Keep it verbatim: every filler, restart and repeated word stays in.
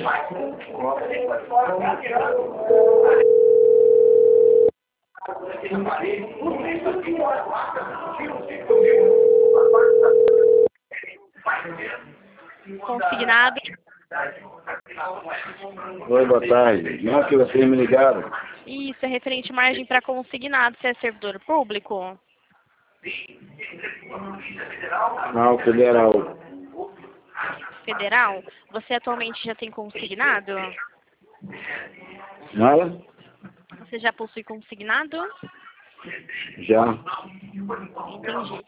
Consignado. Oi, boa tarde. Não, que vocês me ligaram. Isso, é referente à margem para consignado. Você é servidor público? Não, federal. Federal? Você atualmente já tem consignado? Nada? Você já possui consignado? Já. Entendi.